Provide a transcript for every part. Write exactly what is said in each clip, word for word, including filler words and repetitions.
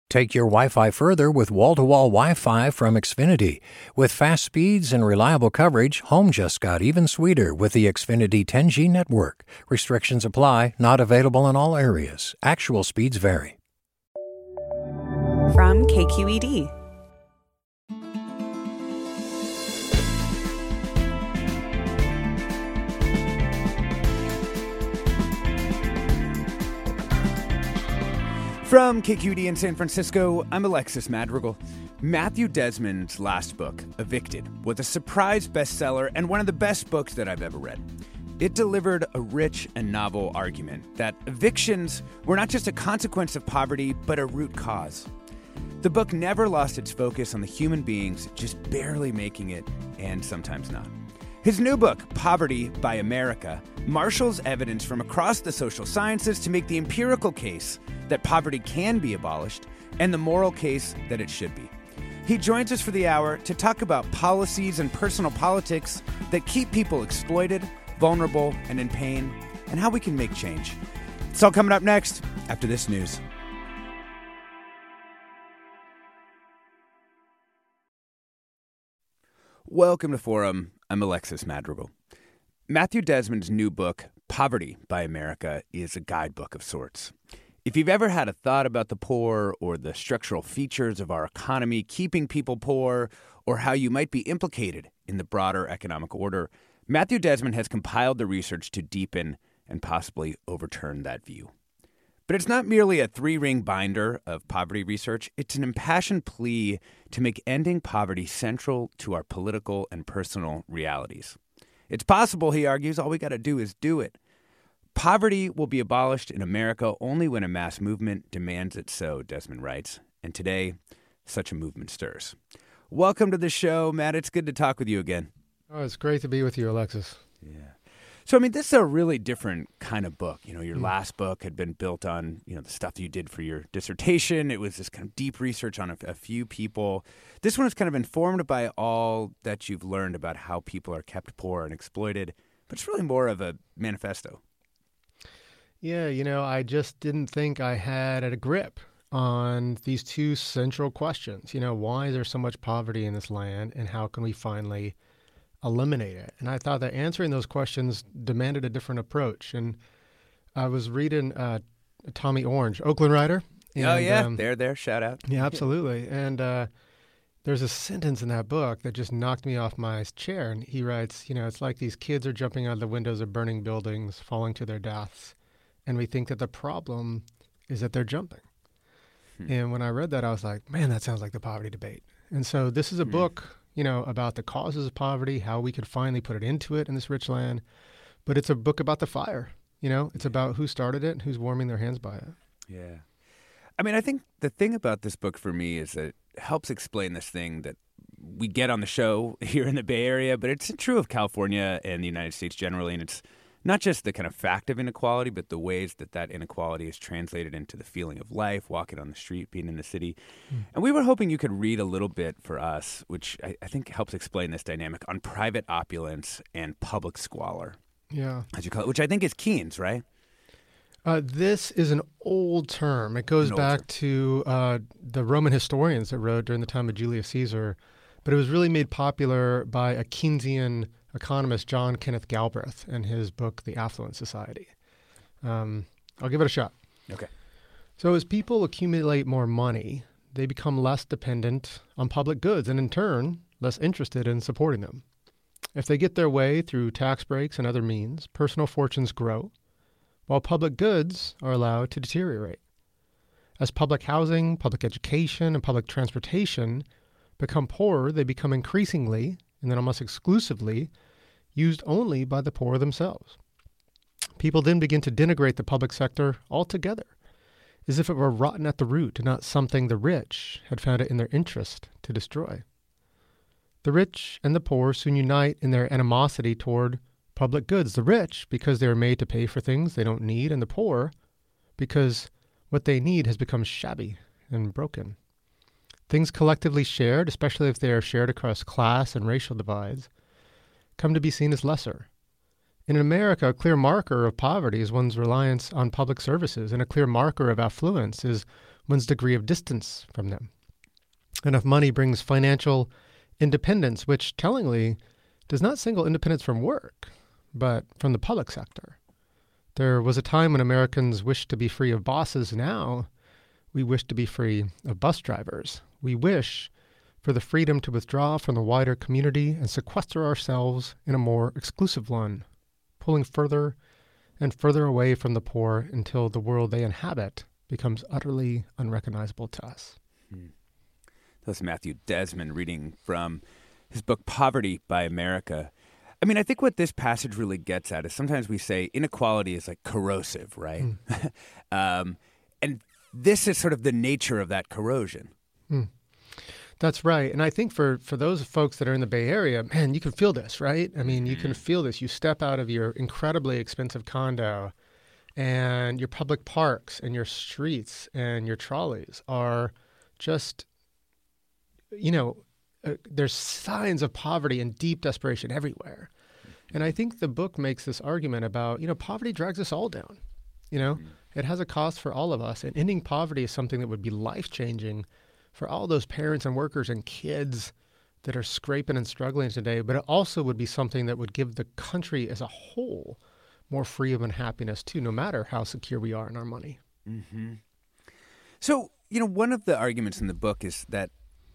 Take your Wi-Fi further with wall-to-wall Wi-Fi from Xfinity. With fast speeds and reliable coverage, home just got even sweeter with the Xfinity ten G network. Restrictions apply, not available in all areas. Actual speeds vary. From K Q E D. From K Q E D in San Francisco, I'm Alexis Madrigal. Matthew Desmond's last book, Evicted, was a surprise bestseller and one of the best books that I've ever read. It delivered a rich and novel argument that evictions were not just a consequence of poverty, but a root cause. The book never lost its focus on the human beings just barely making it, and sometimes not. His new book, Poverty by America, marshals evidence from across the social sciences to make the empirical case that poverty can be abolished and the moral case that it should be. He joins us for the hour to talk about policies and personal politics that keep people exploited, vulnerable, and in pain, and how we can make change. It's all coming up next after this news. Welcome to Forum. I'm Alexis Madrigal. Matthew Desmond's new book, Poverty by America, is a guidebook of sorts. If you've ever had a thought about the poor or the structural features of our economy keeping people poor or how you might be implicated in the broader economic order, Matthew Desmond has compiled the research to deepen and possibly overturn that view. But it's not merely a three-ring binder of poverty research. It's an impassioned plea to make ending poverty central to our political and personal realities. It's possible, he argues, all we got to do is do it. Poverty will be abolished in America only when a mass movement demands it so, Desmond writes. And today, such a movement stirs. Welcome to the show, Matt. It's good to talk with you again. Oh, it's great to be with you, Alexis. Yeah. So, I mean, this is a really different kind of book. You know, your Mm. last book had been built on, you know, the stuff you did for your dissertation. It was this kind of deep research on a, a few people. This one is kind of informed by all that you've learned about how people are kept poor and exploited, but it's really more of a manifesto. Yeah, you know, I just didn't think I had a grip on these two central questions. You know, why is there so much poverty in this land, and how can we finally eliminate it? And I thought that answering those questions demanded a different approach. And I was reading uh, Tommy Orange, Oakland writer. And, oh, yeah. Um, there, there. Shout out. yeah, absolutely. And uh, there's a sentence in that book that just knocked me off my chair. And he writes, you know, it's like these kids are jumping out of the windows of burning buildings, falling to their deaths. And we think that the problem is that they're jumping. Hmm. And when I read that, I was like, man, that sounds like the poverty debate. And so this is a hmm. book, you know, about the causes of poverty, how we could finally put it into it in this rich land. But it's a book about the fire. You know, it's about who started it and who's warming their hands by it. Yeah. I mean, I think the thing about this book for me is that it helps explain this thing that we get on the show here in the Bay Area, but it's true of California and the United States generally. And it's not just the kind of fact of inequality, but the ways that that inequality is translated into the feeling of life, walking on the street, being in the city. Mm. And we were hoping you could read a little bit for us, which I, I think helps explain this dynamic on private opulence and public squalor. Yeah. As you call it, which I think is Keynes, right? Uh, this is an old term. It goes back term. to uh, the Roman historians that wrote during the time of Julius Caesar, but it was really made popular by a Keynesian economist, John Kenneth Galbraith, in his book, The Affluent Society. Um, I'll give it a shot. Okay. So as people accumulate more money, they become less dependent on public goods and in turn, less interested in supporting them. If they get their way through tax breaks and other means, personal fortunes grow, while public goods are allowed to deteriorate. As public housing, public education, and public transportation become poorer, they become increasingly, and then almost exclusively, used only by the poor themselves. People then begin to denigrate the public sector altogether, as if it were rotten at the root and not something the rich had found it in their interest to destroy. The rich and the poor soon unite in their animosity toward public goods. The rich, because they are made to pay for things they don't need, and the poor, because what they need has become shabby and broken. Things collectively shared, especially if they are shared across class and racial divides, come to be seen as lesser. In America, a clear marker of poverty is one's reliance on public services, and a clear marker of affluence is one's degree of distance from them. Enough money brings financial independence, which tellingly does not single independence from work, but from the public sector. There was a time when Americans wished to be free of bosses. Now we wish to be free of bus drivers. We wish for the freedom to withdraw from the wider community and sequester ourselves in a more exclusive one, pulling further and further away from the poor until the world they inhabit becomes utterly unrecognizable to us. Hmm. That's Matthew Desmond reading from his book, Poverty by America. I mean, I think what this passage really gets at is sometimes we say inequality is like corrosive, right? Mm. um, and this is sort of the nature of that corrosion. Mm. That's right. And I think for, for those folks that are in the Bay Area, man, you can feel this, right? I mean, you can feel this. You step out of your incredibly expensive condo and your public parks and your streets and your trolleys are just, you know, uh, there's signs of poverty and deep desperation everywhere. And I think the book makes this argument about, you know, poverty drags us all down. You know, it has a cost for all of us. And ending poverty is something that would be life-changing for all those parents and workers and kids that are scraping and struggling today. But it also would be something that would give the country as a whole more freedom and happiness, too, no matter how secure we are in our money. Mm-hmm. So, you know, one of the arguments in the book is that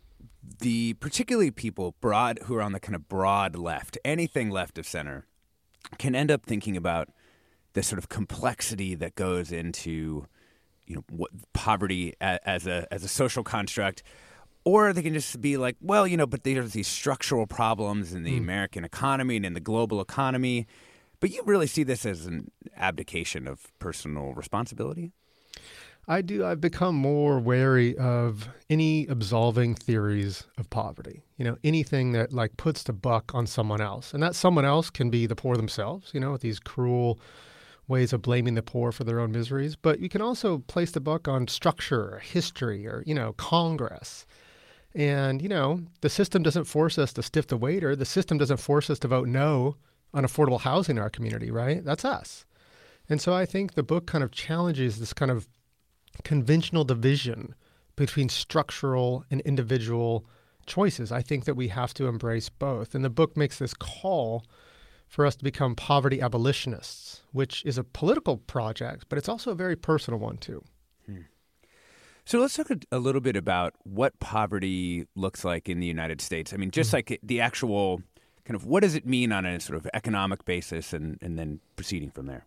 the particularly people broad who are on the kind of broad left, anything left of center, can end up thinking about the sort of complexity that goes into, you know, what, poverty as, as a as a social construct, or they can just be like, well, you know, but there's these structural problems in the mm. American economy and in the global economy. But you really see this as an abdication of personal responsibility? I do. I've become more wary of any absolving theories of poverty. You know, anything that like puts the buck on someone else. And that someone else can be the poor themselves, you know, with these cruel ways of blaming the poor for their own miseries. But you can also place the buck on structure or history or, you know, Congress. And, you know, the system doesn't force us to stiff the waiter. The system doesn't force us to vote no on affordable housing in our community, right? That's us. And so I think the book kind of challenges this kind of conventional division between structural and individual choices. I think that we have to embrace both. And the book makes this call for us to become poverty abolitionists, which is a political project, but it's also a very personal one too. Hmm. So let's talk a, a little bit about what poverty looks like in the United States. I mean, just mm-hmm. like the actual kind of what does it mean on a sort of economic basis and, and then proceeding from there?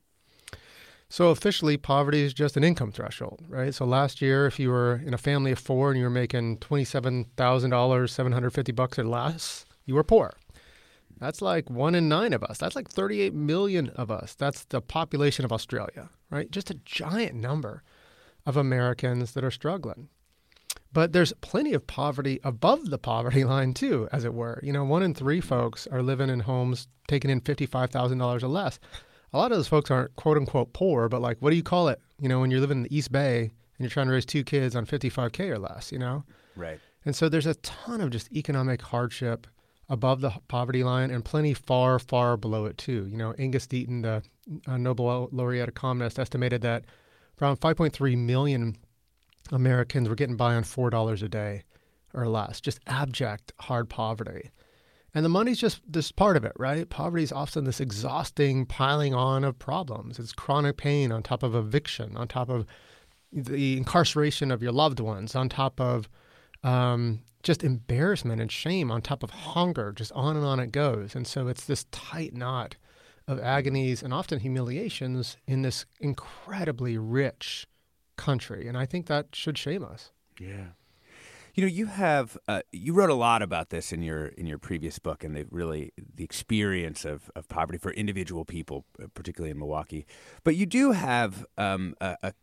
So officially, poverty is just an income threshold, right? So last year, if you were in a family of four and you were making twenty-seven thousand dollars, seven hundred fifty bucks or less, you were poor. That's like one in nine of us. That's like thirty-eight million of us. That's the population of Australia, right? Just a giant number of Americans that are struggling. But there's plenty of poverty above the poverty line too, as it were. You know, one in three folks are living in homes taking in fifty-five thousand dollars or less. A lot of those folks aren't quote unquote poor, but like, what do you call it? You know, when you're living in the East Bay and you're trying to raise two kids on fifty-five K or less, you know? Right. And so there's a ton of just economic hardship above the poverty line and plenty far, far below it too. You know, Angus Deaton, the uh, Nobel laureate economist, estimated that around five point three million Americans were getting by on four dollars a day or less, just abject hard poverty. And the money's just this part of it, right? Poverty is often this exhausting piling on of problems. It's chronic pain on top of eviction, on top of the incarceration of your loved ones, on top of um, just embarrassment and shame, on top of hunger, just on and on it goes. And so it's this tight knot of agonies and often humiliations in this incredibly rich country. And I think that should shame us. Yeah. You know, you have uh, you wrote a lot about this in your in your previous book, and the really the experience of, of poverty for individual people, particularly in Milwaukee. But you do have um, a, a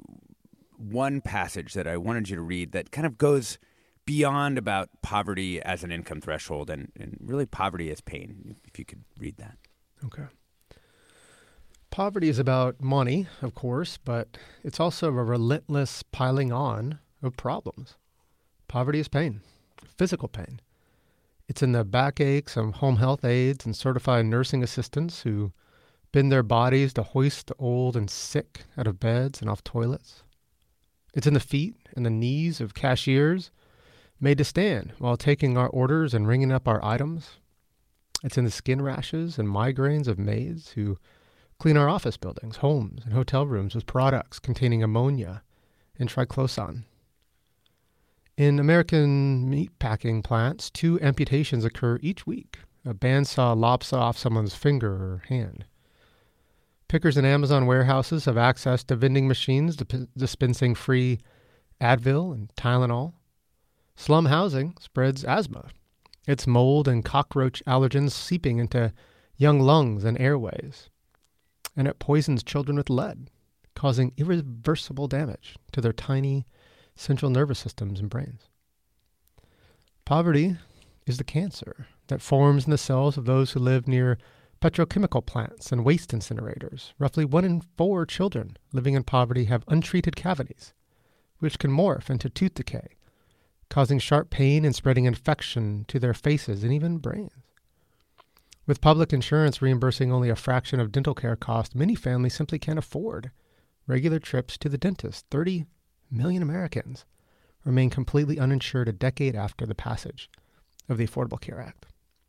one passage that I wanted you to read that kind of goes beyond about poverty as an income threshold and, and really poverty as pain. If you could read that. Okay. Poverty is about money, of course, but it's also a relentless piling on of problems. Poverty is pain, physical pain. It's in the backaches of home health aides and certified nursing assistants who bend their bodies to hoist the old and sick out of beds and off toilets. It's in the feet and the knees of cashiers made to stand while taking our orders and ringing up our items. It's in the skin rashes and migraines of maids who clean our office buildings, homes, and hotel rooms with products containing ammonia and triclosan. In American meatpacking plants, two amputations occur each week. A bandsaw lops off someone's finger or hand. Pickers in Amazon warehouses have access to vending machines dip- dispensing free Advil and Tylenol. Slum housing spreads asthma. Its mold and cockroach allergens seeping into young lungs and airways. And it poisons children with lead, causing irreversible damage to their tiny central nervous systems and brains. Poverty is the cancer that forms in the cells of those who live near petrochemical plants and waste incinerators. Roughly one in four children living in poverty have untreated cavities, which can morph into tooth decay, causing sharp pain and spreading infection to their faces and even brains. With public insurance reimbursing only a fraction of dental care costs, many families simply can't afford regular trips to the dentist. thirty million Americans remain completely uninsured a decade after the passage of the Affordable Care Act.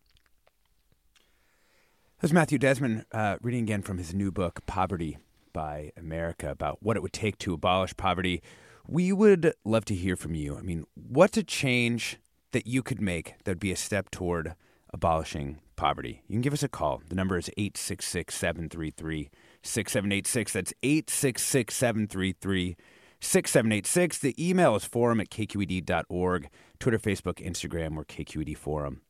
That's Matthew Desmond uh, reading again from his new book, Poverty by America, about what it would take to abolish poverty. We would love to hear from you. I mean, what's a change that you could make that would be a step toward abolishing poverty? You can give us a call. The number is eight six six, seven three three, six seven eight six. That's eight six six, seven three three, six seven eight six. The email is forum at k q e d dot org. Twitter, Facebook, Instagram, or K Q E D Forum.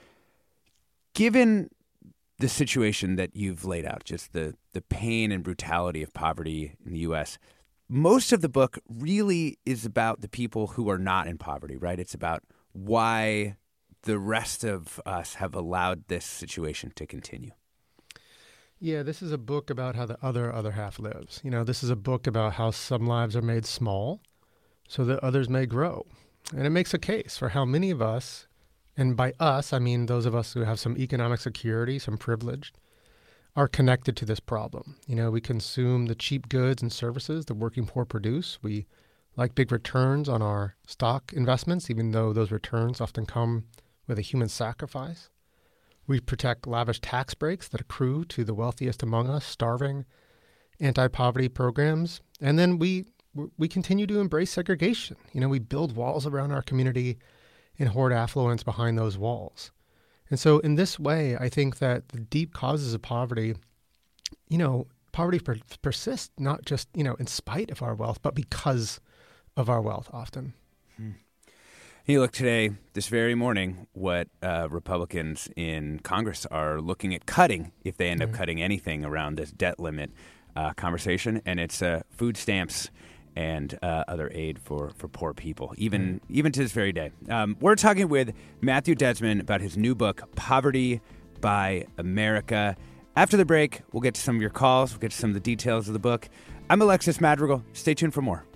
Given the situation that you've laid out, just the, the pain and brutality of poverty in the U S, most of the book really is about the people who are not in poverty, right? It's about why the rest of us have allowed this situation to continue. Yeah, this is a book about how the other other half lives. You know, this is a book about how some lives are made small so that others may grow. And it makes a case for how many of us, and by us, I mean those of us who have some economic security, some privilege, are connected to this problem. You know, we consume the cheap goods and services the working poor produce. We like big returns on our stock investments, even though those returns often come with a human sacrifice. We protect lavish tax breaks that accrue to the wealthiest among us, starving anti-poverty programs. And then we we continue to embrace segregation. You know, we build walls around our community and hoard affluence behind those walls. And so in this way, I think that the deep causes of poverty, you know, poverty per- persists not just, you know, in spite of our wealth, but because of our wealth often. Hmm. You look today, this very morning, what uh, Republicans in Congress are looking at cutting, if they end mm-hmm. up cutting anything around this debt limit uh, conversation, and it's uh, food stamps and uh, other aid for, for poor people, even mm. even to this very day. Um, we're talking with Matthew Desmond about his new book, Poverty by America. After the break, we'll get to some of your calls. We'll get to some of the details of the book. I'm Alexis Madrigal. Stay tuned for more.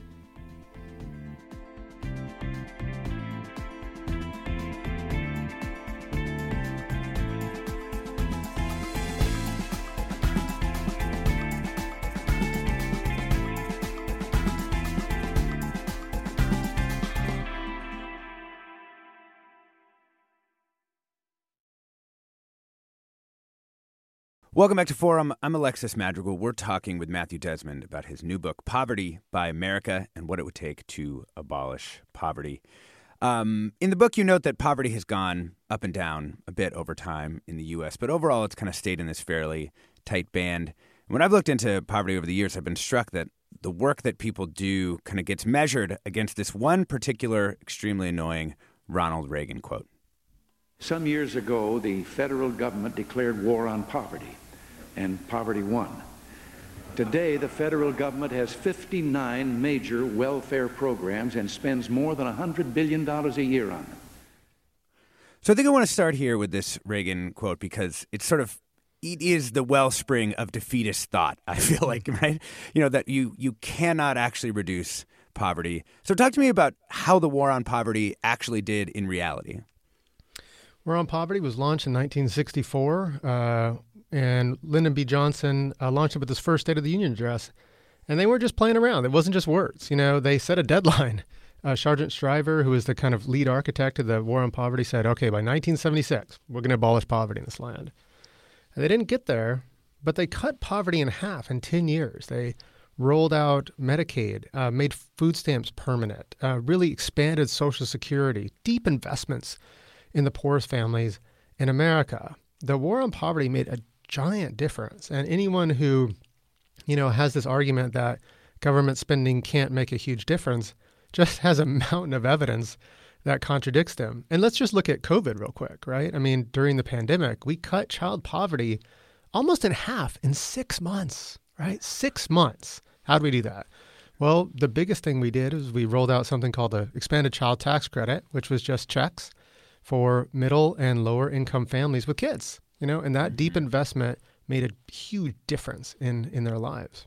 Welcome back to Forum. I'm Alexis Madrigal. We're talking with Matthew Desmond about his new book, Poverty by America, and what it would take to abolish poverty. Um, in the book, you note that poverty has gone up and down a bit over time in the U S, but overall, it's kind of stayed in this fairly tight band. When I've looked into poverty over the years, I've been struck that the work that people do kind of gets measured against this one particular extremely annoying Ronald Reagan quote. Some years ago, the federal government declared war on poverty, and poverty won. Today, the federal government has fifty-nine major welfare programs and spends more than one hundred billion dollars a year on them. So I think I want to start here with this Reagan quote because it's sort of, it is the wellspring of defeatist thought, I feel like, right? You know, that you you cannot actually reduce poverty. So talk to me about how the war on poverty actually did in reality. War on Poverty was launched in nineteen sixty-four, uh, and Lyndon B. Johnson uh, launched it with his first State of the Union address And they weren't just playing around. It wasn't just words. You know, they set a deadline. Uh, Sergeant Shriver, who was the kind of lead architect of the War on Poverty, said, okay, by nineteen seventy-six, we're going to abolish poverty in this land. And they didn't get there, but they cut poverty in half in ten years. They rolled out Medicaid, uh, made food stamps permanent, uh, really expanded Social Security, deep investments in the poorest families in America. The War on Poverty made a giant difference. And anyone who, you know, has this argument that government spending can't make a huge difference just has a mountain of evidence that contradicts them. And let's just look at COVID real quick, right? I mean, during the pandemic, we cut child poverty almost in half in six months, right? Six months. How did we do that? Well, the biggest thing we did is we rolled out something called the Expanded Child Tax Credit, which was just checks for middle and lower income families with kids, you know, and that deep investment made a huge difference in, in their lives.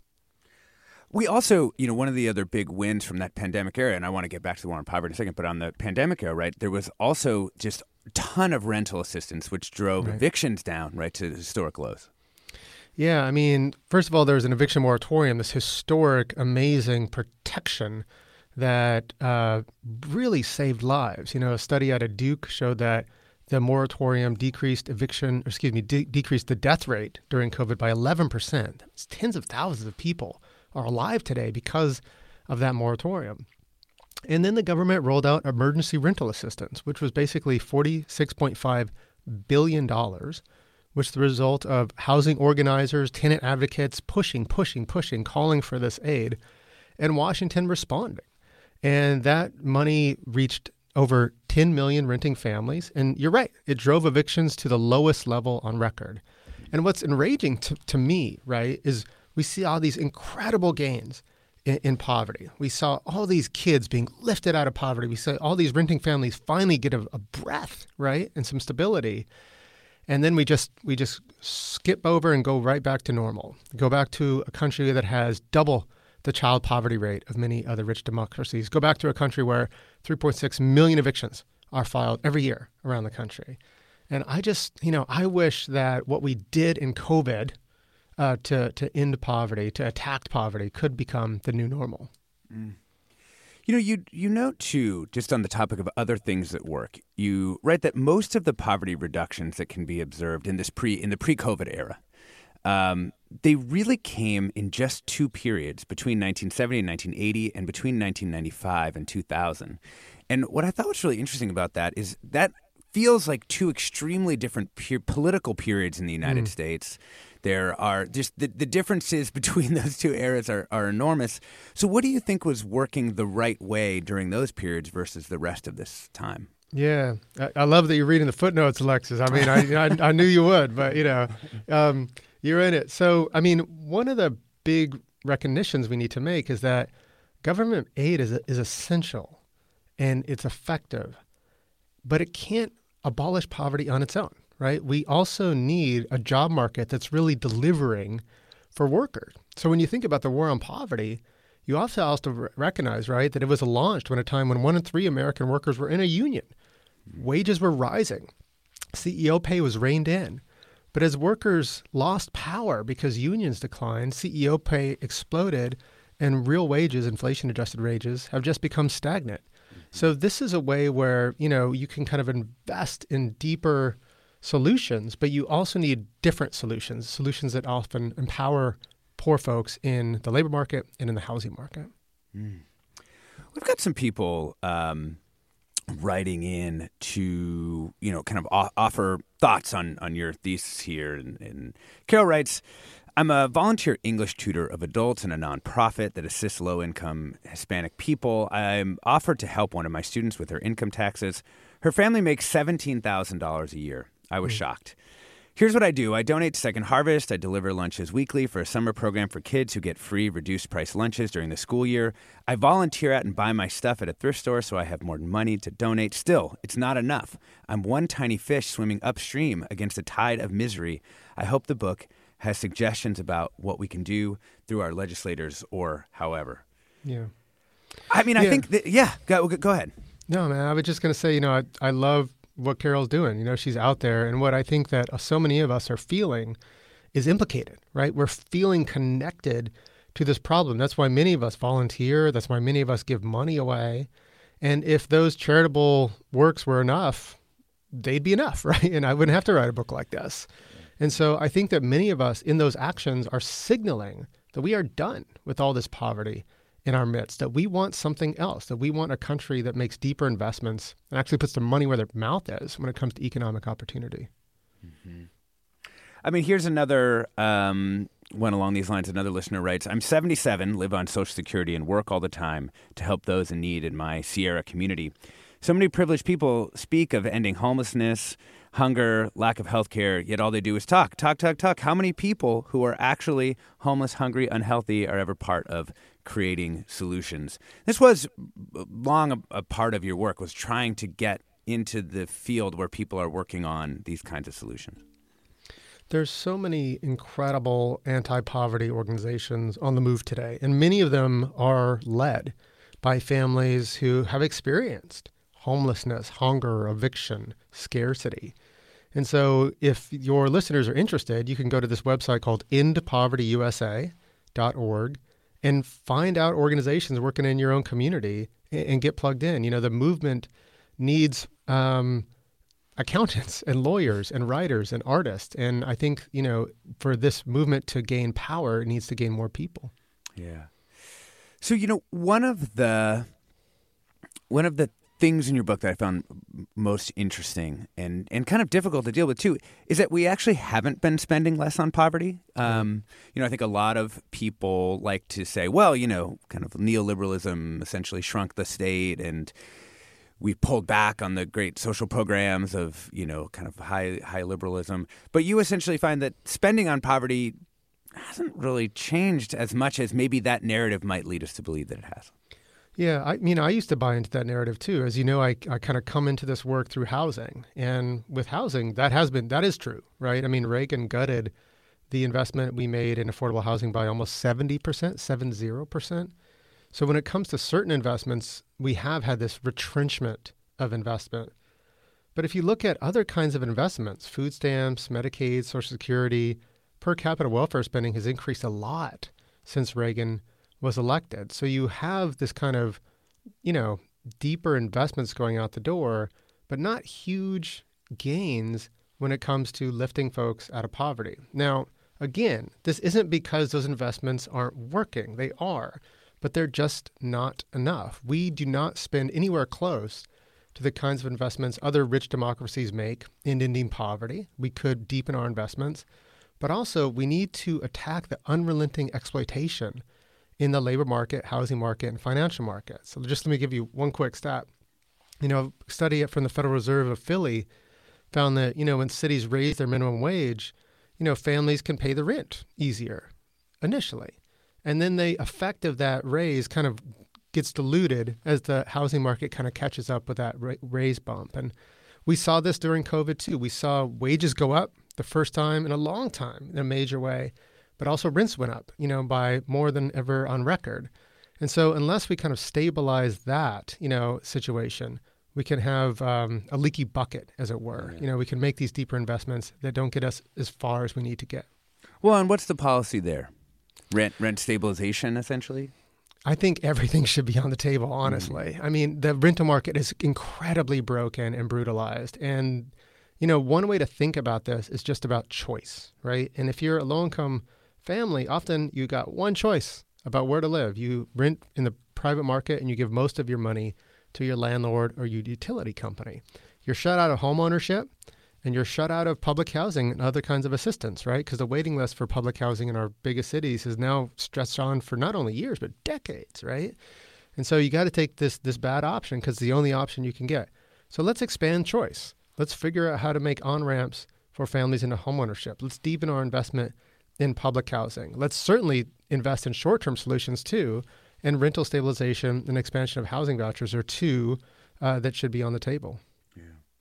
We also, you know, one of the other big wins from that pandemic era, and I want to get back to the war on poverty in a second, but on the pandemic era, right, there was also just a ton of rental assistance, which drove right. evictions down, right, to historic lows. Yeah, I mean, first of all, there was an eviction moratorium, this historic, amazing protection that uh, really saved lives. You know, a study out of Duke showed that the moratorium decreased eviction, or excuse me, de- decreased the death rate during COVID by eleven percent. It's tens of thousands of people are alive today because of that moratorium. And then the government rolled out emergency rental assistance, which was basically forty-six point five billion dollars, which is the result of housing organizers, tenant advocates pushing, pushing, pushing, calling for this aid, and Washington responding. And that money reached over ten million renting families. And you're right, it drove evictions to the lowest level on record. And what's enraging to, to me, right, is we see all these incredible gains in, in poverty. We saw all these kids being lifted out of poverty. We saw all these renting families finally get a, a breath, right, and some stability. And then we just we just skip over and go right back to normal. Go back to a country that has double the child poverty rate of many other rich democracies. Go back to a country where three point six million evictions are filed every year around the country. And I just, you know, I wish that what we did in COVID Uh, to to end poverty, to attack poverty, could become the new normal. Mm. You know, you you note too, just on the topic of other things that work, you write that most of the poverty reductions that can be observed in this pre in the pre-COVID era, um, they really came in just two periods, between nineteen seventy and nineteen eighty, and between nineteen ninety-five and two thousand. And what I thought was really interesting about that is that feels like two extremely different pe- political periods in the United mm. States. There are just the, the differences between those two eras are, are enormous. So what do you think was working the right way during those periods versus the rest of this time? Yeah, I, I love that you're reading the footnotes, Alexis. I mean, I, I I knew you would, but, you know, um, you're in it. So, I mean, one of the big recognitions we need to make is that government aid is is essential and it's effective, but it can't abolish poverty on its own. Right? We also need a job market that's really delivering for workers. So when you think about the war on poverty, you also have to recognize, right, that it was launched when a time when one in three American workers were in a union. Wages were rising. C E O pay was reined in. But as workers lost power because unions declined, C E O pay exploded, and real wages, inflation-adjusted wages, have just become stagnant. So this is a way where, you know, you can kind of invest in deeper solutions, but you also need different solutions, solutions that often empower poor folks in the labor market and in the housing market. Mm. We've got some people um, writing in to, you know, kind of o- offer thoughts on, on your thesis here. And, and Carol writes, I'm a volunteer English tutor of adults in a nonprofit that assists low-income Hispanic people. I'm offered to help one of my students with her income taxes. Her family makes seventeen thousand dollars a year. I was mm. shocked. Here's what I do. I donate to Second Harvest. I deliver lunches weekly for a summer program for kids who get free reduced price lunches during the school year. I volunteer at and buy my stuff at a thrift store so I have more money to donate. Still, it's not enough. I'm one tiny fish swimming upstream against a tide of misery. I hope the book has suggestions about what we can do through our legislators or however. Yeah. I mean, yeah. I think, that, yeah, go, go ahead. No, man, I was just going to say, you know, I, I love what Carol's doing. You know, she's out there. And what I think that so many of us are feeling is implicated, right? We're feeling connected to this problem. That's why many of us volunteer. That's why many of us give money away. And if those charitable works were enough, they'd be enough, right? And I wouldn't have to write a book like this. And so I think that many of us in those actions are signaling that we are done with all this poverty in our midst, that we want something else, that we want a country that makes deeper investments and actually puts their money where their mouth is when it comes to economic opportunity. Mm-hmm. I mean, here's another um, one along these lines. Another listener writes, I'm seventy-seven, live on Social Security, and work all the time to help those in need in my Sierra community. So many privileged people speak of ending homelessness, hunger, lack of health care, yet all they do is talk, talk, talk, talk. How many people who are actually homeless, hungry, unhealthy are ever part of creating solutions? This was long a, a part of your work, was trying to get into the field where people are working on these kinds of solutions. There's so many incredible anti-poverty organizations on the move today, and many of them are led by families who have experienced homelessness, hunger, eviction, scarcity. And so if your listeners are interested, you can go to this website called end poverty u s a dot org and find out organizations working in your own community and, and get plugged in. You know, the movement needs um, accountants and lawyers and writers and artists. And I think, you know, for this movement to gain power, it needs to gain more people. Yeah. So, you know, one of the one of the things in your book that I found most interesting and, and kind of difficult to deal with, too, is that we actually haven't been spending less on poverty. Um, you know, I think a lot of people like to say, well, you know, kind of neoliberalism essentially shrunk the state and we pulled back on the great social programs of, you know, kind of high high liberalism. But you essentially find that spending on poverty hasn't really changed as much as maybe that narrative might lead us to believe that it has. Yeah, I mean, I used to buy into that narrative too. As you know, I, I kind of come into this work through housing. And with housing, that has been, that is true, right? I mean, Reagan gutted the investment we made in affordable housing by almost seventy percent, seven zero percent. So when it comes to certain investments, we have had this retrenchment of investment. But if you look at other kinds of investments, food stamps, Medicaid, Social Security, per capita welfare spending has increased a lot since Reagan was elected. So you have this kind of, you know, deeper investments going out the door, but not huge gains when it comes to lifting folks out of poverty. Now, again, this isn't because those investments aren't working. They are, but they're just not enough. We do not spend anywhere close to the kinds of investments other rich democracies make in ending poverty. We could deepen our investments, but also we need to attack the unrelenting exploitation in the labor market, housing market, and financial market. So just let me give you one quick stat. You know, a study from the Federal Reserve of Philly found that, you know, when cities raise their minimum wage, you know, families can pay the rent easier initially. And then the effect of that raise kind of gets diluted as the housing market kind of catches up with that raise bump. And we saw this during COVID too. We saw wages go up the first time in a long time in a major way, but also rents went up, you know, by more than ever on record. And so unless we kind of stabilize that, you know, situation, we can have um, a leaky bucket, as it were. Yeah. You know, we can make these deeper investments that don't get us as far as we need to get. Well, and what's the policy there? Rent rent stabilization, essentially? I think everything should be on the table, honestly. Mm-hmm. I mean, the rental market is incredibly broken and brutalized. And, you know, one way to think about this is just about choice, right? And if you're a low-income family, often you got one choice about where to live. You rent in the private market and you give most of your money to your landlord or your utility company. You're shut out of home ownership and you're shut out of public housing and other kinds of assistance, right? Because the waiting list for public housing in our biggest cities is now stretched on for not only years, but decades, right? And so you got to take this this bad option because it's the only option you can get. So let's expand choice. Let's figure out how to make on-ramps for families into homeownership. Let's deepen our investment in public housing. Let's certainly invest in short-term solutions too, and rental stabilization and expansion of housing vouchers are two uh, that should be on the table. Yeah.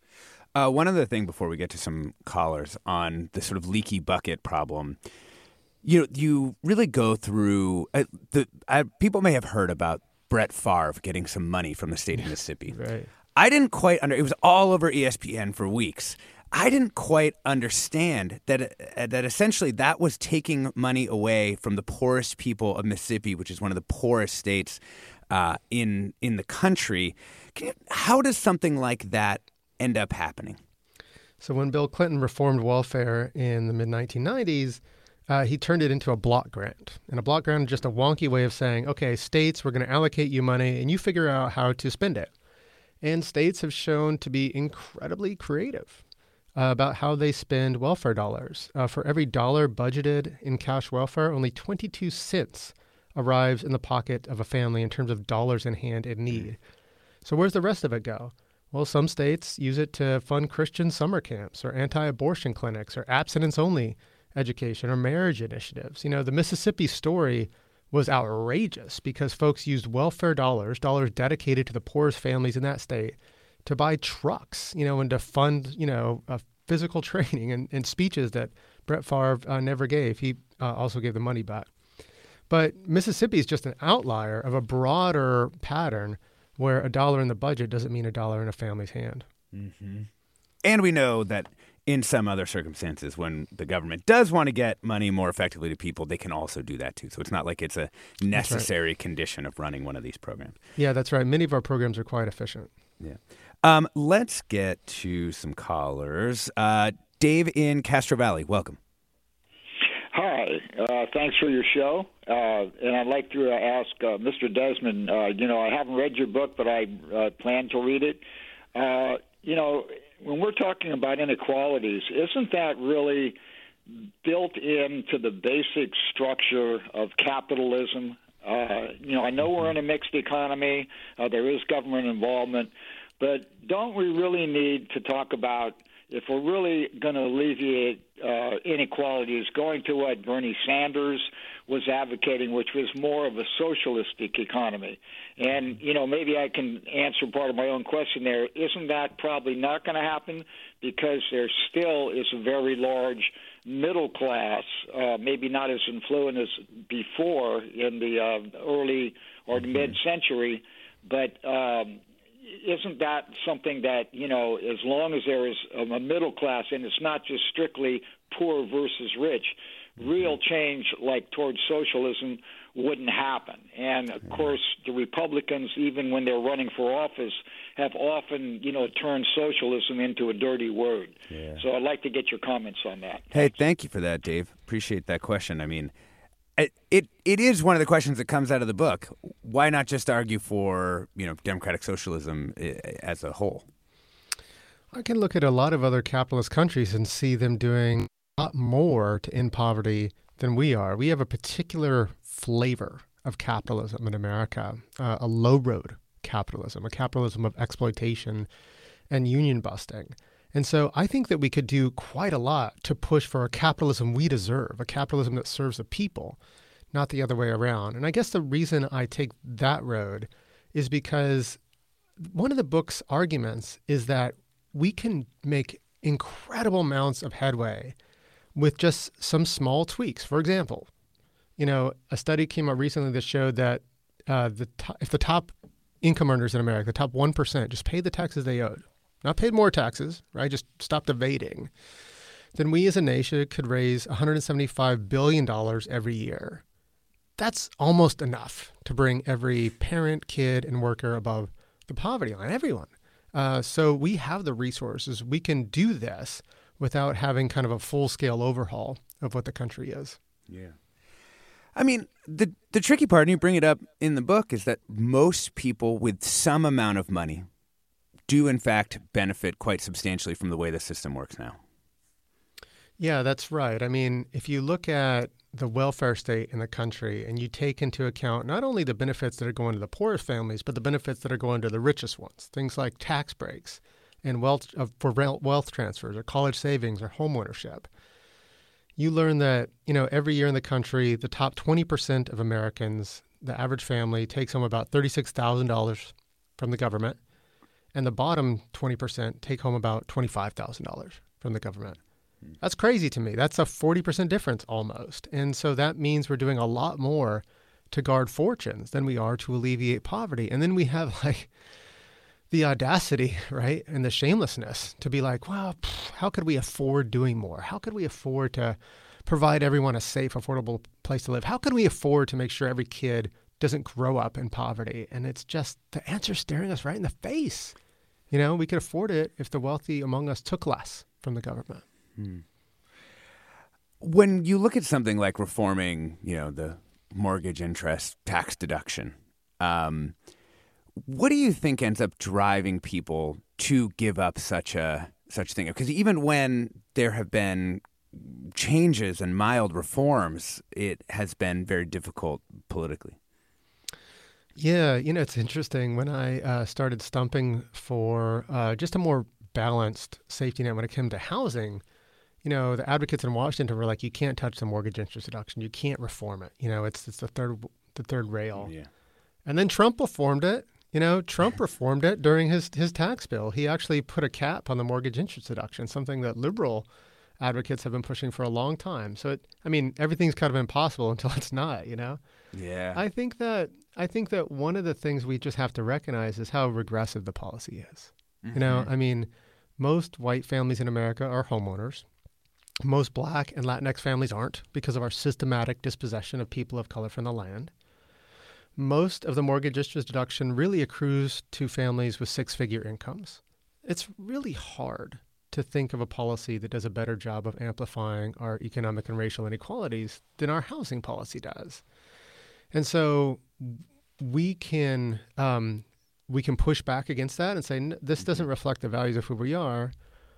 Uh, one other thing before we get to some callers on the sort of leaky bucket problem, you know, you really go through uh, the uh, people may have heard about Brett Favre getting some money from the state of Mississippi. Right. I didn't quite under. It was all over E S P N for weeks. I didn't quite understand that uh, that essentially that was taking money away from the poorest people of Mississippi, which is one of the poorest states uh, in in the country. Can you, how does something like that end up happening? So when Bill Clinton reformed welfare in the mid nineteen nineties, uh, he turned it into a block grant. And a block grant is just a wonky way of saying, okay, states, we're going to allocate you money and you figure out how to spend it. And states have shown to be incredibly creative uh, about how they spend welfare dollars. Uh, for every dollar budgeted in cash welfare, only twenty-two cents arrives in the pocket of a family in terms of dollars in hand in need. So where's the rest of it go? Well, some states use it to fund Christian summer camps or anti-abortion clinics or abstinence-only education or marriage initiatives. You know, the Mississippi story was outrageous because folks used welfare dollars, dollars dedicated to the poorest families in that state, to buy trucks, you know, and to fund, you know, uh, physical training and, and speeches that Brett Favre uh, never gave. He uh, also gave the money back. But Mississippi is just an outlier of a broader pattern where a dollar in the budget doesn't mean a dollar in a family's hand. Mm-hmm. And we know that in some other circumstances, when the government does want to get money more effectively to people, they can also do that too. So it's not like it's a necessary right. condition of running one of these programs. Yeah, that's right. Many of our programs are quite efficient. Yeah. Um, let's get to some callers. Uh, Dave in Castro Valley, welcome. Hi, uh, thanks for your show. Uh, and I'd like to uh, ask uh, Mister Desmond, uh, you know, I haven't read your book, but I uh, plan to read it. Uh, you know, when we're talking about inequalities, isn't that really built into the basic structure of capitalism? Uh, you know, I know we're in a mixed economy. Uh, there is government involvement. But don't we really need to talk about, if we're really going to alleviate uh, inequalities, going to what Bernie Sanders was advocating, which was more of a socialistic economy? And, you know, maybe I can answer part of my own question there. Isn't that probably not going to happen because there still is a very large middle class, uh, maybe not as influent as before in the uh, early or the mid-century, but um, isn't that something that, you know, as long as there is a middle class and it's not just strictly poor versus rich, real change like towards socialism wouldn't happen. And, of course, the Republicans, even when they're running for office, have often, you know, turned socialism into a dirty word. Yeah. So I'd like to get your comments on that. Hey, Thanks. Thank you for that, Dave. Appreciate that question. I mean, it, it it is one of the questions that comes out of the book. Why not just argue for, you know, democratic socialism as a whole? I can look at a lot of other capitalist countries and see them doing a lot more to end poverty than we are. We have a particular flavor of capitalism in America, uh, a low-road capitalism, a capitalism of exploitation and union busting. And so I think that we could do quite a lot to push for a capitalism we deserve, a capitalism that serves the people, not the other way around. And I guess the reason I take that road is because one of the book's arguments is that we can make incredible amounts of headway with just some small tweaks. For example, you know, a study came out recently that showed that uh, the to- if the top income earners in America, the top one percent, just paid the taxes they owed, not paid more taxes, right, just stopped evading, then we as a nation could raise one hundred seventy-five billion dollars every year. That's almost enough to bring every parent, kid, and worker above the poverty line, everyone. Uh, so we have the resources. We can do this without having kind of a full-scale overhaul of what the country is. Yeah. I mean, the the tricky part, and you bring it up in the book, is that most people with some amount of money do, in fact, benefit quite substantially from the way the system works now. Yeah, that's right. I mean, if you look at the welfare state in the country and you take into account not only the benefits that are going to the poorest families, but the benefits that are going to the richest ones, things like tax breaks and wealth uh, for wealth transfers or college savings or home ownership, you learn that, you know, every year in the country, the top twenty percent of Americans, the average family, takes home about thirty-six thousand dollars from the government, and the bottom twenty percent take home about twenty-five thousand dollars from the government. That's crazy to me. That's a forty percent difference almost. And so that means we're doing a lot more to guard fortunes than we are to alleviate poverty. And then we have like the audacity, right, and the shamelessness to be like, well, pff, how could we afford doing more? How could we afford to provide everyone a safe, affordable place to live? How could we afford to make sure every kid doesn't grow up in poverty? And it's just the answer staring us right in the face. You know, we could afford it if the wealthy among us took less from the government. Hmm. When you look at something like reforming, you know, the mortgage interest tax deduction, um, what do you think ends up driving people to give up such a such thing? Because even when there have been changes and mild reforms, it has been very difficult politically. Yeah, you know, it's interesting. When I uh, started stumping for uh, just a more balanced safety net when it came to housing, you know, the advocates in Washington were like, you can't touch the mortgage interest deduction. You can't reform it. You know, it's it's the third the third rail. Yeah. And then Trump reformed it. You know, Trump reformed it during his, his tax bill. He actually put a cap on the mortgage interest deduction, something that liberal advocates have been pushing for a long time. So, it, I mean, everything's kind of impossible until it's not, you know? Yeah. I think that I think that one of the things we just have to recognize is how regressive the policy is. Mm-hmm. You know, I mean, most white families in America are homeowners. Most Black and Latinx families aren't because of our systematic dispossession of people of color from the land. Most of the mortgage interest deduction really accrues to families with six-figure incomes. It's really hard to think of a policy that does a better job of amplifying our economic and racial inequalities than our housing policy does. And so we can um, we can push back against that and say, this doesn't reflect the values of who we are.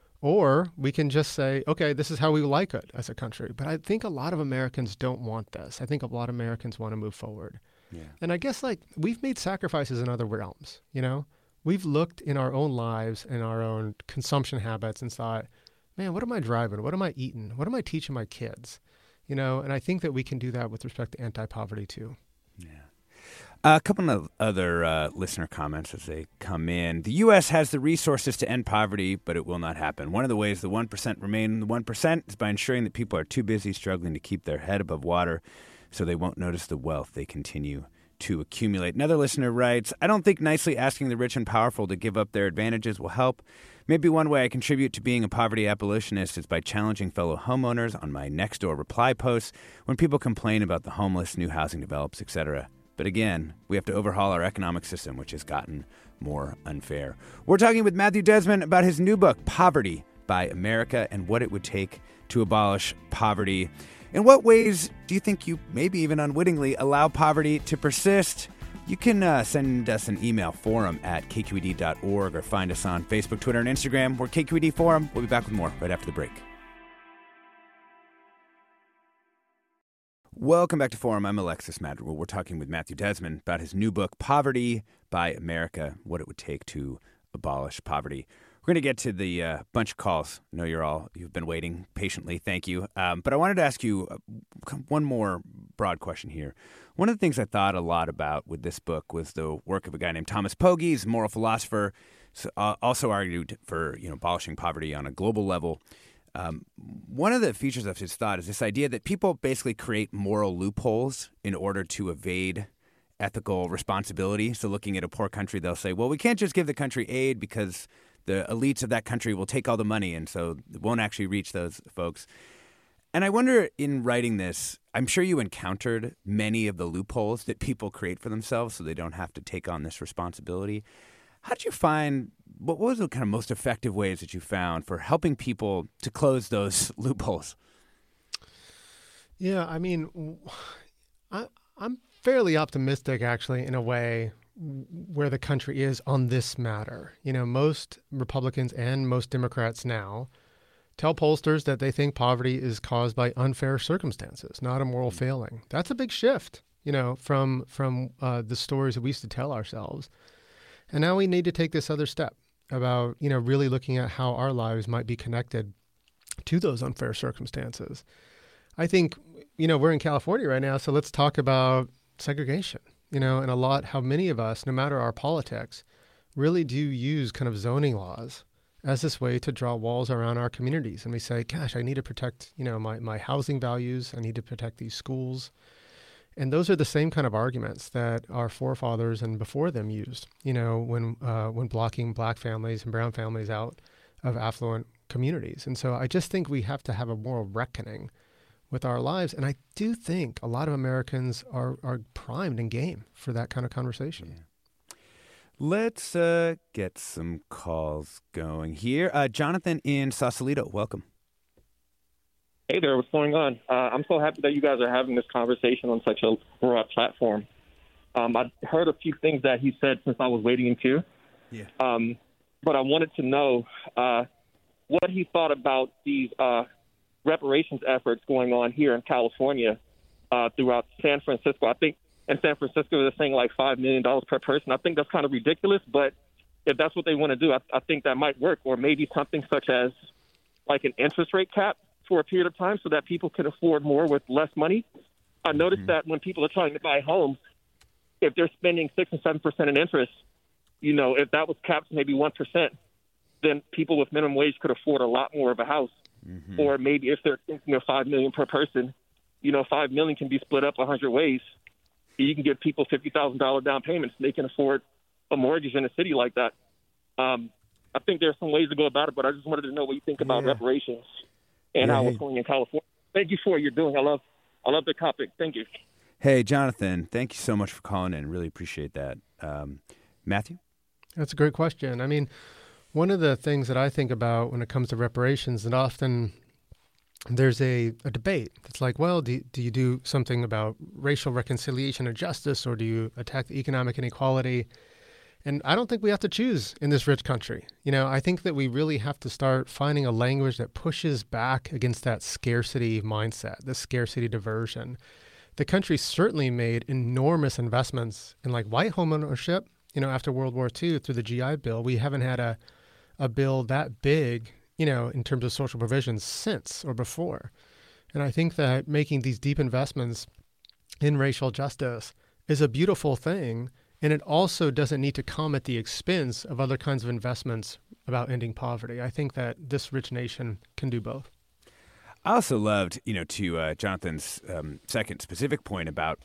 Or we can just say, okay, this is how we like it as a country. But I think a lot of Americans don't want this. I think a lot of Americans want to move forward. Yeah. And I guess like we've made sacrifices in other realms, you know? We've looked in our own lives and our own consumption habits and thought, man, what am I driving? What am I eating? What am I teaching my kids? You know, and I think that we can do that with respect to anti-poverty too. Yeah. Uh, a couple of other uh, listener comments as they come in. The U S has the resources to end poverty, but it will not happen. One of the ways the one percent remain the one percent is by ensuring that people are too busy struggling to keep their head above water so they won't notice the wealth they continue to accumulate. Another listener writes, I don't think nicely asking the rich and powerful to give up their advantages will help. Maybe one way I contribute to being a poverty abolitionist is by challenging fellow homeowners on my Nextdoor reply posts when people complain about the homeless, new housing develops, et cetera. But again, we have to overhaul our economic system, which has gotten more unfair. We're talking with Matthew Desmond about his new book, Poverty by America, and what it would take to abolish poverty. In what ways do you think you, maybe even unwittingly, allow poverty to persist? You can uh, send us an email, forum at k q e d dot org, or find us on Facebook, Twitter, and Instagram. We're K Q E D Forum. We'll be back with more right after the break. Welcome back to Forum. I'm Alexis Madrigal. We're talking with Matthew Desmond about his new book, Poverty by America, what it would take to abolish poverty. We're going to get to the uh, bunch of calls. I know you're all, you've been waiting patiently. Thank you. Um, but I wanted to ask you uh, one more broad question here. One of the things I thought a lot about with this book was the work of a guy named Thomas Pogge. He's a moral philosopher, so, uh, also argued for you know abolishing poverty on a global level. Um, one of the features of his thought is this idea that people basically create moral loopholes in order to evade ethical responsibility. So looking at a poor country, they'll say, well, we can't just give the country aid because the elites of that country will take all the money, and so it won't actually reach those folks. And I wonder, in writing this, I'm sure you encountered many of the loopholes that people create for themselves so they don't have to take on this responsibility. How did you find, what was the kind of most effective ways that you found for helping people to close those loopholes? Yeah, I mean, I, I'm fairly optimistic, actually, in a way, where the country is on this matter. You know, most Republicans and most Democrats now tell pollsters that they think poverty is caused by unfair circumstances, not a moral failing. That's a big shift, you know, from from uh, the stories that we used to tell ourselves. And now we need to take this other step about, you know, really looking at how our lives might be connected to those unfair circumstances. I think, you know, we're in California right now, so let's talk about segregation. You know, and a lot, how many of us, no matter our politics, really do use kind of zoning laws as this way to draw walls around our communities. And we say, gosh, I need to protect, you know, my, my housing values. I need to protect these schools. And those are the same kind of arguments that our forefathers and before them used, you know, when uh, when blocking black families and brown families out of affluent communities. And so I just think we have to have a moral reckoning with our lives. And I do think a lot of Americans are, are primed and game for that kind of conversation. Yeah. Let's uh, get some calls going here. Uh, Jonathan in Sausalito, welcome. Hey there, what's going on? Uh, I'm so happy that you guys are having this conversation on such a broad platform. Um, I heard a few things that he said since I was waiting in queue. Yeah. Um, but I wanted to know uh, what he thought about these uh, reparations efforts going on here in California uh, throughout San Francisco. I think in San Francisco they're saying like five million dollars per person. I think that's kind of ridiculous, but if that's what they want to do, I, I think that might work. Or maybe something such as like an interest rate cap for a period of time so that people can afford more with less money. I noticed mm-hmm. that when people are trying to buy homes, if they're spending six and seven percent in interest, you know, if that was capped maybe one percent, then people with minimum wage could afford a lot more of a house. Mm-hmm. Or maybe if they're thinking of five million per person, you know, five million can be split up a hundred ways. You can give people fifty thousand dollars down payments. And they can afford a mortgage in a city like that. Um, I think there's some ways to go about it, but I just wanted to know what you think about yeah. reparations and yeah, how hey. it's going in California. Thank you for what you're doing. I love, I love the topic. Thank you. Hey, Jonathan, thank you so much for calling in. Really appreciate that. Um, Matthew? That's a great question. I mean, one of the things that I think about when it comes to reparations, and often there's a, a debate. It's like, well, do, do you do something about racial reconciliation and justice, or do you attack the economic inequality? And I don't think we have to choose in this rich country. You know, I think that we really have to start finding a language that pushes back against that scarcity mindset, the scarcity diversion. The country certainly made enormous investments in like white home ownership. You know, after World War Two, through the G I Bill, we haven't had a, a bill that big, you know, in terms of social provisions since or before. And I think that making these deep investments in racial justice is a beautiful thing. And it also doesn't need to come at the expense of other kinds of investments about ending poverty. I think that this rich nation can do both. I also loved, you know, to uh, Jonathan's um, second specific point about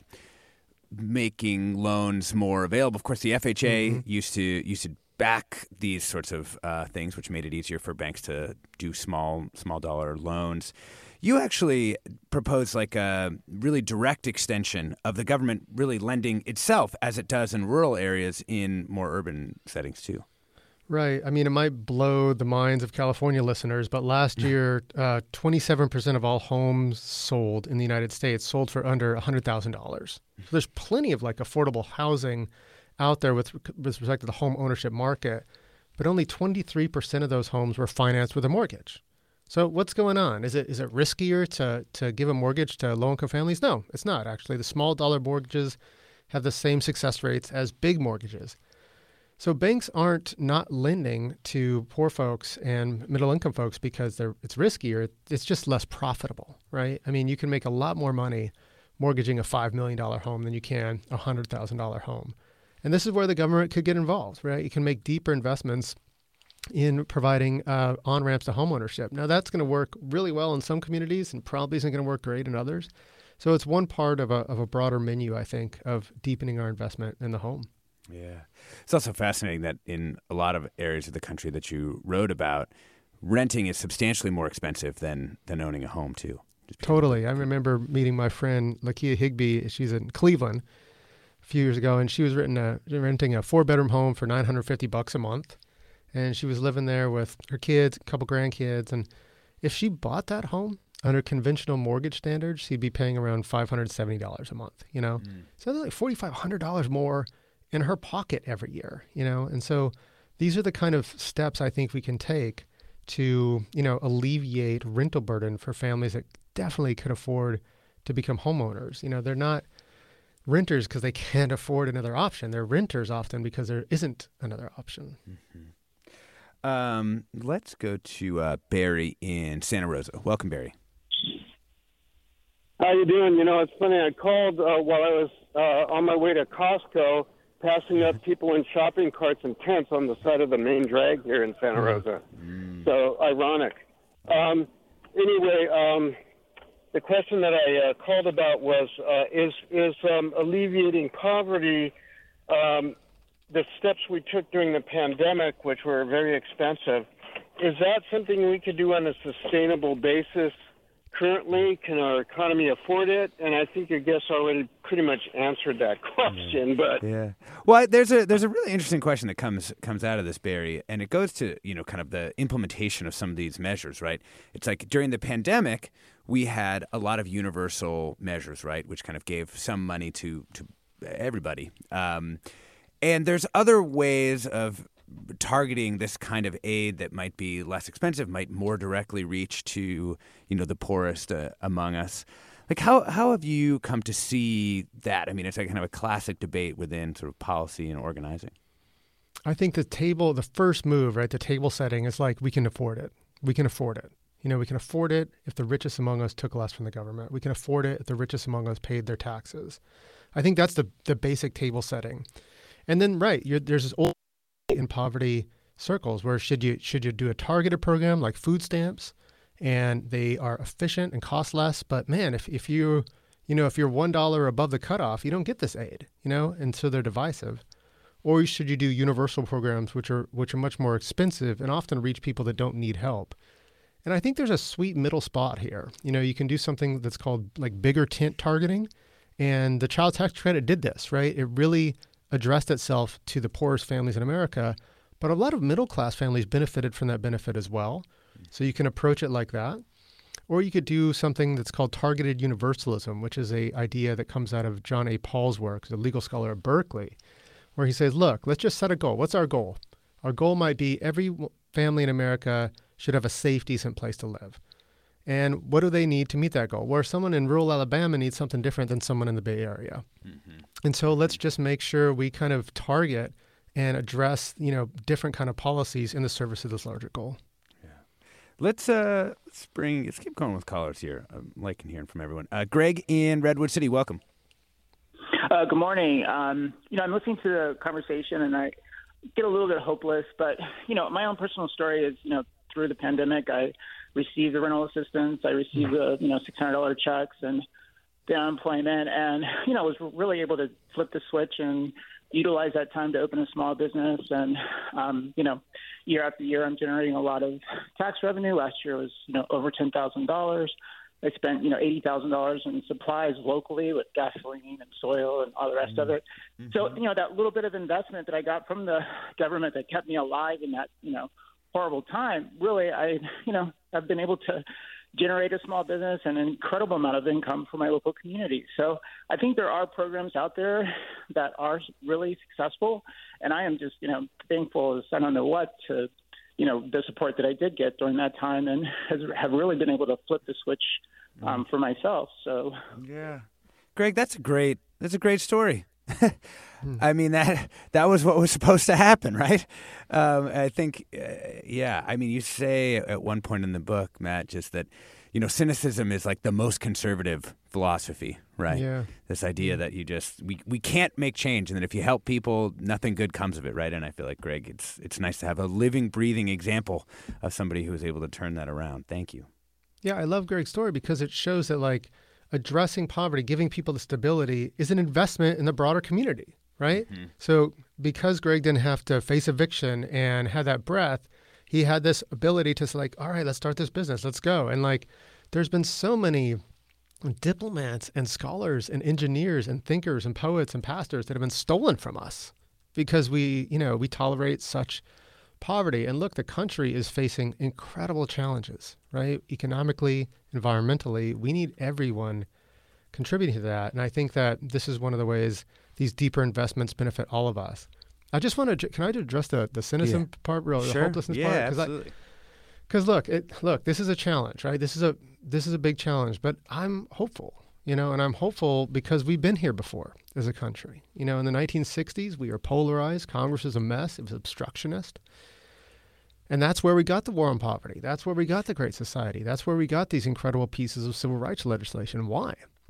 making loans more available. Of course, the F H A mm-hmm. used to used to back these sorts of uh, things, which made it easier for banks to do small small dollar loans. You actually proposed like a really direct extension of the government really lending itself as it does in rural areas in more urban settings too. Right. I mean, it might blow the minds of California listeners, but last year, uh, twenty-seven percent of all homes sold in the United States sold for under one hundred thousand dollars. So there's plenty of like affordable housing out there with, with respect to the home ownership market, but only twenty-three percent of those homes were financed with a mortgage. So what's going on? Is it is it riskier to, to give a mortgage to low-income families? No, it's not, actually. The small dollar mortgages have the same success rates as big mortgages. So banks aren't not lending to poor folks and middle-income folks because they're it's riskier. It's just less profitable, right? I mean, you can make a lot more money mortgaging a five million dollars home than you can a one hundred thousand dollars home. And this is where the government could get involved, right? You can make deeper investments in providing uh, on-ramps to homeownership. Now, that's going to work really well in some communities and probably isn't going to work great in others. So it's one part of a of a broader menu, I think, of deepening our investment in the home. Yeah. It's also fascinating that in a lot of areas of the country that you wrote about, renting is substantially more expensive than, than owning a home, too. Totally. I remember meeting my friend, Lakia Higby. She's in Cleveland a few years ago, and she was written a, renting a four-bedroom home for nine hundred fifty bucks a month. And she was living there with her kids, a couple grandkids. And if she bought that home under conventional mortgage standards, she'd be paying around five hundred seventy dollars a month, you know? Mm. So that's like four thousand five hundred dollars more in her pocket every year, you know? And so these are the kind of steps I think we can take to, you know, alleviate rental burden for families that definitely could afford to become homeowners. You know, they're not renters because they can't afford another option. They're renters often because there isn't another option. Mm-hmm. Um, let's go to uh, Barry in Santa Rosa. Welcome, Barry. How you doing? You know, it's funny. I called uh, while I was uh, on my way to Costco, passing up people in shopping carts and tents on the side of the main drag here in Santa Rosa. Mm. So ironic. Um, anyway, um, the question that I uh, called about was, uh, is, is um, alleviating poverty, um, the steps we took during the pandemic, which were very expensive, is that something we could do on a sustainable basis currently? Can our economy afford it? And I think your guest already pretty much answered that question. But yeah, well, there's a there's a really interesting question that comes comes out of this, Barry, and it goes to you know kind of the implementation of some of these measures, right? It's like during the pandemic, we had a lot of universal measures, right, which kind of gave some money to to everybody, um, and there's other ways of targeting this kind of aid that might be less expensive, might more directly reach to, you know, the poorest uh, among us. Like, how how have you come to see that? I mean, it's like kind of a classic debate within sort of policy and organizing. I think the table, the first move, right, the table setting is like, we can afford it. We can afford it. You know, we can afford it if the richest among us took less from the government. We can afford it if the richest among us paid their taxes. I think that's the the basic table setting. And then, right, you're, there's this old in poverty circles where should you should you do a targeted program like food stamps, and they are efficient and cost less, but man, if if you you know if you're one dollar above the cutoff, you don't get this aid, you know, and so they're divisive. Or should you do universal programs which are which are much more expensive and often reach people that don't need help? And I think there's a sweet middle spot here. You know, you can do something that's called like bigger tent targeting, and the child tax credit did this, right? It really addressed itself to the poorest families in America, but a lot of middle-class families benefited from that benefit as well. So you can approach it like that. Or you could do something that's called targeted universalism, which is a idea that comes out of John A. Paul's work, a legal scholar at Berkeley, where he says, look, let's just set a goal. What's our goal? Our goal might be every family in America should have a safe, decent place to live. And what do they need to meet that goal? Where someone in rural Alabama needs something different than someone in the Bay Area. Mm-hmm. And so let's just make sure we kind of target and address, you know, different kind of policies in the service of this larger goal. Yeah. Let's uh, let's bring, let's keep going with callers here. I'm liking hearing from everyone. Uh, Greg in Redwood City, welcome. Uh, good morning. Um, you know, I'm listening to the conversation and I get a little bit hopeless, but, you know, my own personal story is, you know, through the pandemic, I received the rental assistance. I received the, you know, six hundred dollars checks and the unemployment, and, you know, was really able to flip the switch and utilize that time to open a small business. And, um, you know, year after year, I'm generating a lot of tax revenue. Last year was, you know, over ten thousand dollars. I spent, you know, eighty thousand dollars in supplies locally with gasoline and soil and all the rest mm-hmm. of it. Mm-hmm. So, you know, that little bit of investment that I got from the government that kept me alive in that, you know, horrible time, really, I, you know, I've been able to generate a small business and an incredible amount of income for my local community. So I think there are programs out there that are really successful, and I am just, you know, thankful as I don't know what to, you know, the support that I did get during that time, and has, have really been able to flip the switch um, for myself. So yeah, Greg, that's a great that's a great story. I mean, that that was what was supposed to happen, right? Um, I think, uh, yeah. I mean, you say at one point in the book, Matt, just that, you know, cynicism is like the most conservative philosophy, right? Yeah. This idea that you just, we, we can't make change, and that if you help people, nothing good comes of it, right? And I feel like, Greg, it's it's nice to have a living, breathing example of somebody who was able to turn that around. Thank you. Yeah, I love Greg's story because it shows that, like, addressing poverty, giving people the stability is an investment in the broader community, right? Mm-hmm. So because Greg didn't have to face eviction and had that breath, he had this ability to say, like, all right, let's start this business. Let's go. And, like, there's been so many diplomats and scholars and engineers and thinkers and poets and pastors that have been stolen from us because we, you know, we tolerate such poverty. And look, the country is facing incredible challenges, right? Economically, environmentally, we need everyone contributing to that. And I think that this is one of the ways these deeper investments benefit all of us. I just want to, can I address the, the cynicism yeah. part, real, sure. the hopelessness yeah, part? absolutely. Because look, it, look, this is a challenge, right? This is a, this is a big challenge, but I'm hopeful, you know, and I'm hopeful because we've been here before as a country. You know, in the nineteen sixties, we were polarized. Congress was a mess. It was obstructionist. And that's where we got the war on poverty. That's where we got the Great Society. That's where we got these incredible pieces of civil rights legislation. Why?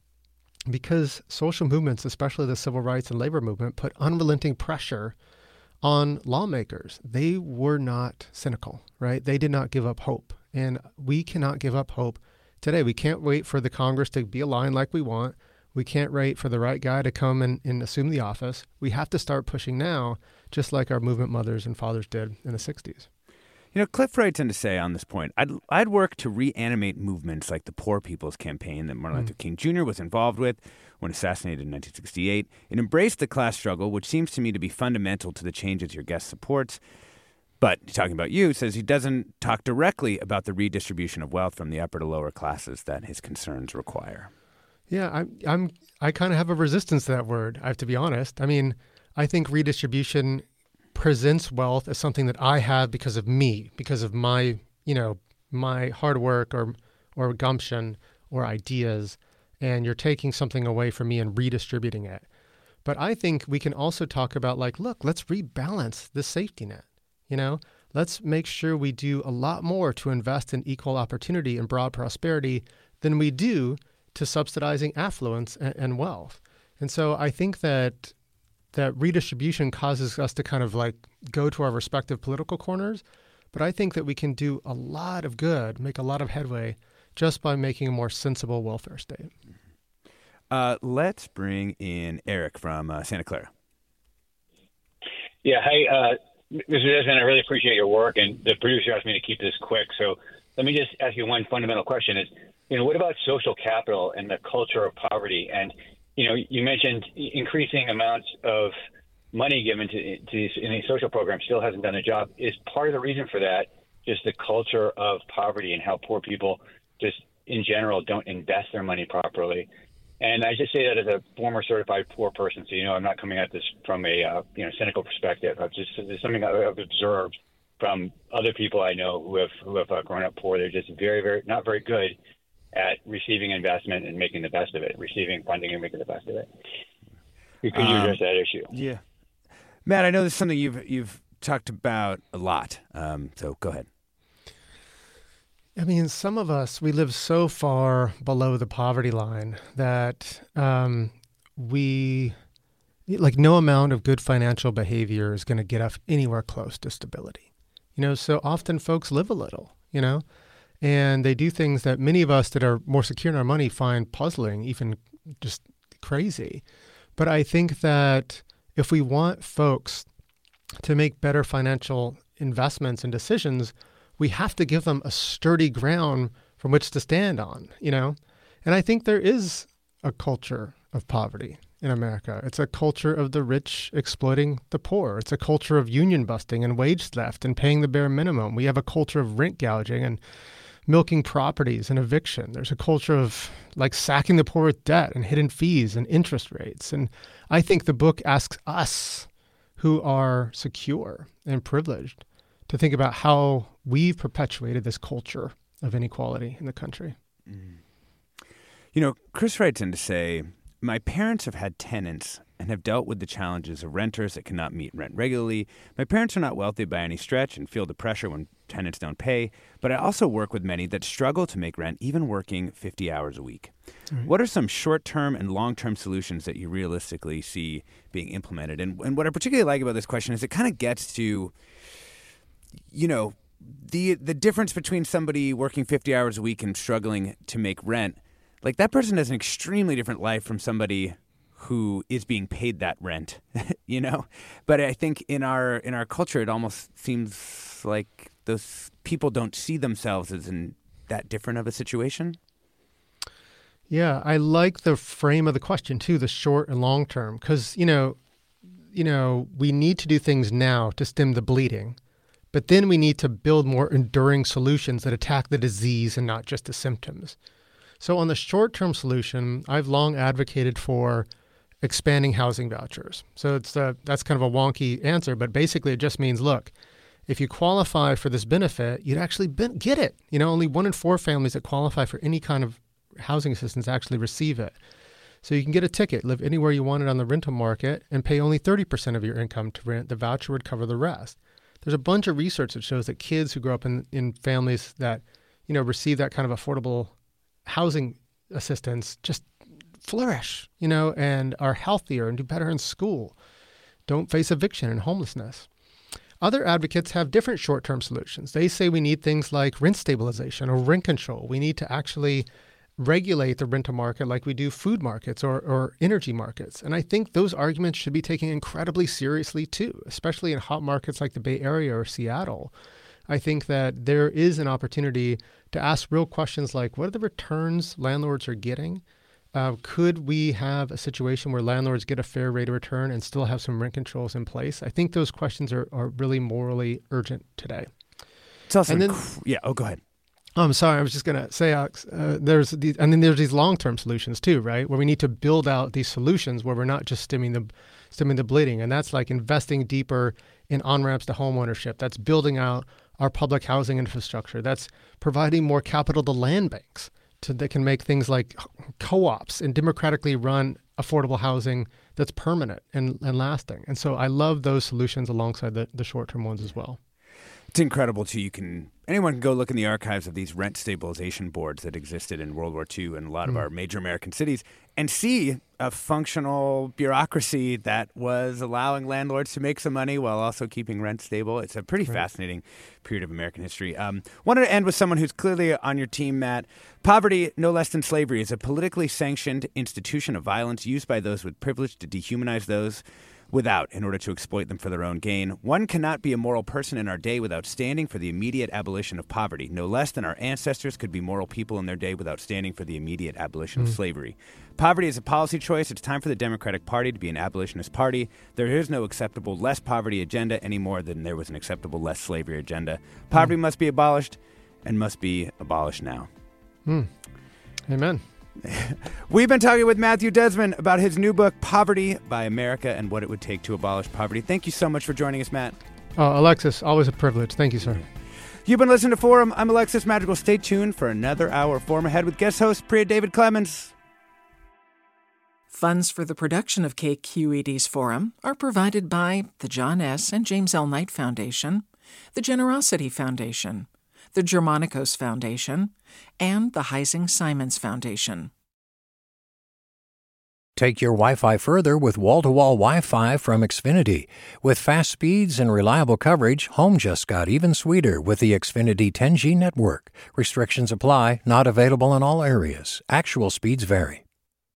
Because social movements, especially the civil rights and labor movement, put unrelenting pressure on lawmakers. They were not cynical, right? They did not give up hope. And we cannot give up hope today. We can't wait for the Congress to be aligned like we want. We can't wait for the right guy to come and, and assume the office. We have to start pushing now, just like our movement mothers and fathers did in the sixties. You know, Cliff writes in to say on this point, I'd, I'd work to reanimate movements like the Poor People's Campaign that Martin Luther mm. King Junior was involved with when assassinated in nineteen sixty-eight. It embraced the class struggle, which seems to me to be fundamental to the changes your guest supports. But talking about you, says he doesn't talk directly about the redistribution of wealth from the upper to lower classes that his concerns require. Yeah, I'm, I'm, I kind of have a resistance to that word, I have to be honest. I mean, I think redistribution presents wealth as something that I have because of me, because of my, you know, my hard work or, or gumption or ideas, and you're taking something away from me and redistributing it. But I think we can also talk about like, look, let's rebalance the safety net, you know? Let's make sure we do a lot more to invest in equal opportunity and broad prosperity than we do to subsidizing affluence and, and wealth. And so I think that that redistribution causes us to kind of like go to our respective political corners. But I think that we can do a lot of good, make a lot of headway just by making a more sensible welfare state. Uh, let's bring in Eric from uh, Santa Clara. Yeah, hey, uh, Mister Desmond, I really appreciate your work, and the producer asked me to keep this quick. So let me just ask you one fundamental question: Is you know, what about social capital and the culture of poverty? And you know, you mentioned increasing amounts of money given to, to these, in these social programs still hasn't done a job. Is part of the reason for that just the culture of poverty and how poor people just in general don't invest their money properly? And I just say that as a former certified poor person, so you know I'm not coming at this from a uh, you know cynical perspective. I've just it's something that I've observed from other people I know who have who have uh, grown up poor. They're just very very not very good at receiving investment and making the best of it, receiving funding and making the best of it. Could you address um, that issue? Yeah, Matt, I know this is something you've you've talked about a lot. Um, so go ahead. I mean, some of us, we live so far below the poverty line that um, we, like no amount of good financial behavior is going to get us anywhere close to stability. You know, so often folks live a little, you know, and they do things that many of us that are more secure in our money find puzzling, even just crazy. But I think that if we want folks to make better financial investments and decisions, we have to give them a sturdy ground from which to stand on, you know? And I think there is a culture of poverty in America. It's a culture of the rich exploiting the poor. It's a culture of union busting and wage theft and paying the bare minimum. We have a culture of rent gouging and milking properties and eviction. There's a culture of like sacking the poor with debt and hidden fees and interest rates. And I think the book asks us who are secure and privileged to think about how we've perpetuated this culture of inequality in the country. Mm. You know, Chris writes in to say, my parents have had tenants and have dealt with the challenges of renters that cannot meet rent regularly. My parents are not wealthy by any stretch and feel the pressure when tenants don't pay, but I also work with many that struggle to make rent, even working fifty hours a week. Mm-hmm. What are some short-term and long-term solutions that you realistically see being implemented? And, and what I particularly like about this question is it kind of gets to, you know, the the difference between somebody working fifty hours a week and struggling to make rent. Like that person has an extremely different life from somebody who is being paid that rent, you know? But I think in our in our culture, it almost seems like those people don't see themselves as in that different of a situation. Yeah, I like the frame of the question too, the short and long term, because, you know, you know, we need to do things now to stem the bleeding. But then we need to build more enduring solutions that attack the disease and not just the symptoms. So on the short-term solution, I've long advocated for expanding housing vouchers. So it's a, that's kind of a wonky answer, but basically it just means, look, if you qualify for this benefit, you'd actually ben- get it. You know, only one in four families that qualify for any kind of housing assistance actually receive it. So you can get a ticket, live anywhere you wanted on the rental market, and pay only thirty percent of your income to rent. The voucher would cover the rest. There's a bunch of research that shows that kids who grow up in, in families that, you know, receive that kind of affordable housing assistance just flourish, you know, and are healthier and do better in school, don't face eviction and homelessness. other advocates have different short-term solutions. They say we need things like rent stabilization or rent control. We need to actually regulate the rental market like we do food markets or, or energy markets. And I think those arguments should be taken incredibly seriously too, especially in hot markets like the Bay Area or Seattle. I think that there is an opportunity to ask real questions like, what are the returns landlords are getting? Uh, could we have a situation where landlords get a fair rate of return and still have some rent controls in place? I think those questions are, are really morally urgent today. It's also, and then, inc- yeah, oh, go ahead. Oh, I'm sorry. I was just going to say, Alex, uh, there's these, and then there's these long-term solutions too, right? Where we need to build out these solutions where we're not just stemming the, stemming the bleeding. And that's like investing deeper in on-ramps to home ownership. That's building out our public housing infrastructure. That's providing more capital to land banks to, that can make things like co-ops and democratically run affordable housing that's permanent and, and lasting. And so I love those solutions alongside the, the short-term ones as well. It's incredible, too. You can anyone can go look in the archives of these rent stabilization boards that existed in World War Two in a lot of mm. our major American cities and see a functional bureaucracy that was allowing landlords to make some money while also keeping rent stable. It's a pretty right. fascinating period of American history. Um, wanted to end with someone who's clearly on your team, Matt. Poverty, no less than slavery, is a politically sanctioned institution of violence used by those with privilege to dehumanize those without in order to exploit them for their own gain. One cannot be a moral person in our day without standing for the immediate abolition of poverty, no less than our ancestors could be moral people in their day without standing for the immediate abolition mm. of slavery. Poverty is a policy choice. It's time for the Democratic Party to be an abolitionist party. There is no acceptable less poverty agenda any more than there was an acceptable less slavery agenda. Poverty mm. must be abolished and must be abolished now. Mm. Amen. We've been talking with Matthew Desmond about his new book, Poverty by America, and what it would take to abolish poverty. Thank you so much for joining us, Matt. Uh, Alexis, always a privilege. Thank you, sir. You've been listening to Forum. I'm Alexis Madrigal. Stay tuned for another hour of Forum ahead with guest host Priya David Clemens. Funds for the production of K Q E D's Forum are provided by the John S. and James L. Knight Foundation, the Generosity Foundation, the Germanicos Foundation, and the Heising Simons Foundation. Take your Wi-Fi further with wall-to-wall Wi-Fi from Xfinity. With fast speeds and reliable coverage, home just got even sweeter with the Xfinity ten G network. Restrictions apply, not available in all areas. Actual speeds vary.